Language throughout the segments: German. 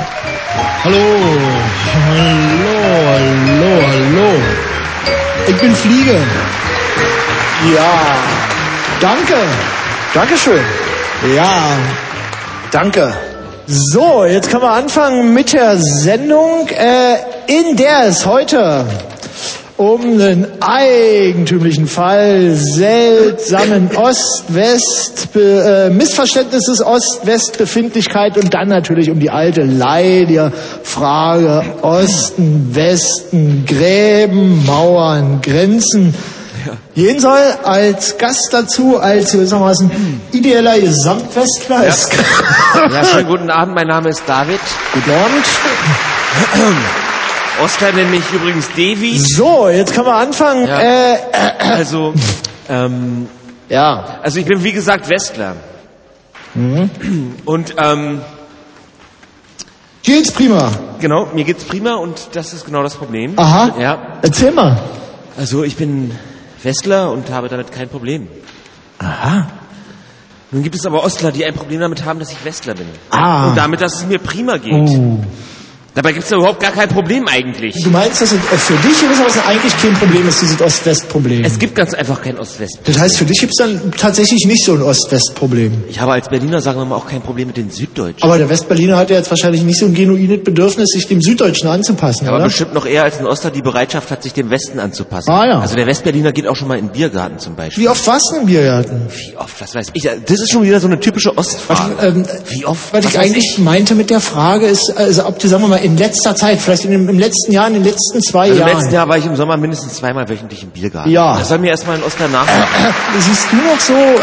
Hallo. Ich bin Fliege. Ja. Danke. Dankeschön. Ja. Danke. So, jetzt können wir anfangen mit der Sendung, in der es heute um den eigentümlichen Fall seltsamen Missverständnisses Ost-West-Befindlichkeit und dann natürlich um die alte leidige Frage Osten, Westen, Gräben, Mauern, Grenzen. Jeden soll als Gast dazu, als gewissermaßen ideeller Gesamtwestler. Ja, schönen guten Abend, mein Name ist David. Guten Abend. Ostler nennt mich übrigens Devi. So, jetzt können wir anfangen. Ja. Also ich bin wie gesagt Westler. Mhm. Und geht's prima. Genau, mir geht's prima und das ist genau das Problem. Aha. Ja. Erzähl mal. Also ich bin Westler und habe damit kein Problem. Aha. Nun gibt es aber Ostler, die ein Problem damit haben, dass ich Westler bin. Ah. Und damit, dass es mir prima geht. Dabei gibt es da überhaupt gar kein Problem eigentlich. Du meinst, dass es für dich gewissermaßen eigentlich kein Problem ist, dieses Ost-West-Problem? Es gibt ganz einfach kein Ost-West-Problem. Das heißt, für dich gibt es dann tatsächlich nicht so ein Ost-West-Problem? Ich habe als Berliner, sagen wir mal, auch kein Problem mit den Süddeutschen. Aber der Westberliner hat ja jetzt wahrscheinlich nicht so ein genuines Bedürfnis, sich dem Süddeutschen anzupassen, aber oder? bestimmt noch eher als ein Ostler die Bereitschaft hat, sich dem Westen anzupassen. Ah, ja. Also der Westberliner geht auch schon mal in den Biergarten zum Beispiel. Wie oft warst du im Biergarten? Wie oft? Was weiß ich? Das ist schon wieder so eine typische Ostfrage. Wie oft? Was ich eigentlich meinte mit der Frage ist, also ob du, sagen wir mal, in letzter Zeit, vielleicht im letzten Jahr, in den letzten 2 Jahren. Im letzten Jahr war ich im Sommer mindestens 2-mal wöchentlich im Biergarten. Ja. Das soll mir erstmal ein Ostler nachmachen. Siehst du noch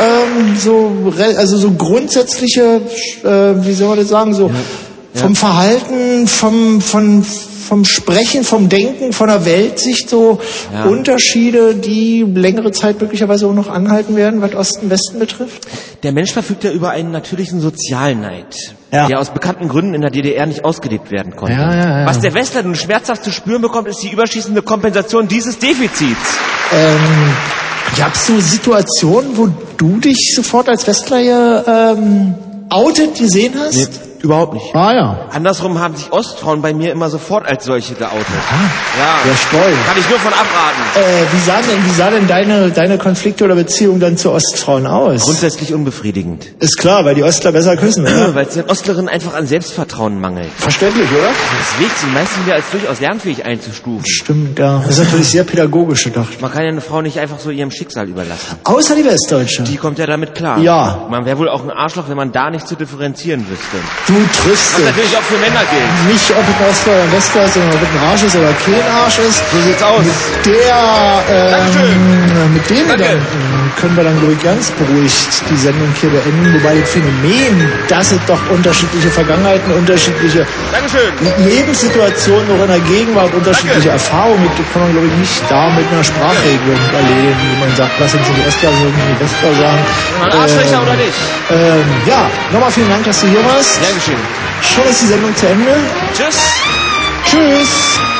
so grundsätzliche, wie soll man das sagen, so vom Verhalten, vom Sprechen, vom Denken, von der Weltsicht so Unterschiede, die längere Zeit möglicherweise auch noch anhalten werden, was Osten, Westen betrifft? Der Mensch verfügt ja über einen natürlichen Sozialneid, Ja. der aus bekannten Gründen in der DDR nicht ausgelebt werden konnte. Ja. Was der Westler nun schmerzhaft zu spüren bekommt, ist die überschießende Kompensation dieses Defizits. Gab's so Situationen, wo du dich sofort als Westler hier outet gesehen hast? Nee, überhaupt nicht. Ah ja. Andersrum haben sich Ostfrauen bei mir immer sofort als solche geoutet. Ja, toll. Kann ich nur von abraten. Wie sah denn deine Konflikte oder Beziehung dann zu Ostfrauen aus? Grundsätzlich unbefriedigend. Ist klar, weil die Ostler besser küssen, oder? Weil es den Ostlerinnen einfach an Selbstvertrauen mangelt. Verständlich, oder? Deswegen sind die meisten wieder als durchaus lernfähig einzustufen. Stimmt, ja. Das ist natürlich sehr pädagogisch gedacht. Man kann ja eine Frau nicht einfach so ihrem Schicksal überlassen. Außer die Westdeutsche. Die kommt ja damit klar. Ja. Man wäre wohl auch ein Arschloch, wenn man da nicht zu differenzieren wüsste. Du Was Trüste. natürlich auch für Männer gilt. Nicht, ob es ein Ostler oder ein Westler ist, sondern ob es ein Arsch ist oder kein Arsch ist. So sieht's aus. Mit dem Gedanken können wir dann, glaube ich, ganz beruhigt die Sendung hier beenden. Wobei das Phänomen, dass es doch unterschiedliche Vergangenheiten, unterschiedliche Dankeschön. Lebenssituationen noch in der Gegenwart, unterschiedliche Erfahrungen gibt, das kann man, glaube ich, nicht da mit einer Sprachregelung erledigen, wo man sagt, was sind die Ostler, was sind die Westler sagen. Arschlöcher oder nicht? Ja, nochmal vielen Dank, dass du hier warst. Gern geschehen. Schon ist die Sendung zu Ende. Tschüss. Tschüss.